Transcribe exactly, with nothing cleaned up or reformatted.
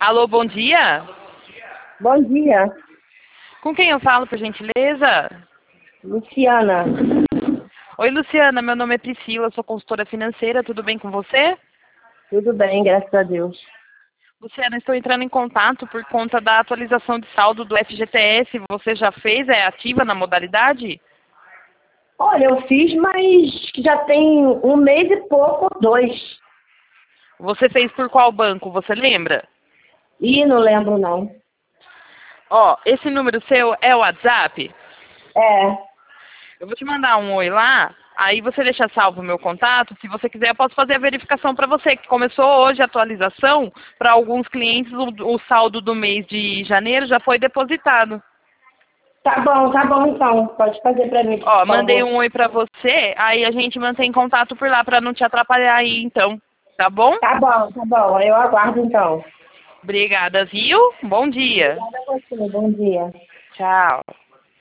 Alô, bom dia. Bom dia, Com quem eu falo, por gentileza? Luciana. Oi, Luciana, meu nome é Priscila, sou consultora financeira, tudo bem com você? Tudo bem, graças a Deus. Luciana, estou entrando em contato por conta da atualização de saldo do F G T S. Você já fez? É ativa na modalidade? Olha, eu fiz, mas já tem um mês e pouco, dois. Você fez por qual banco, você lembra? Ih, não lembro não. Ó, esse número seu é o WhatsApp? É, Eu vou te mandar um oi lá, aí você deixa salvo o meu contato. Se você quiser, eu posso fazer a verificação para você, que começou hoje a atualização. Para alguns clientes, o, o saldo do mês de janeiro já foi depositado. tá bom, tá bom então. Pode fazer pra mim, por Ó, mandei favor. um oi para você, aí a gente mantém contato por lá para não te atrapalhar aí, então. Tá bom? Tá bom, tá bom. Eu aguardo então. Obrigada, viu? Bom dia. Obrigada a você, bom dia. Tchau.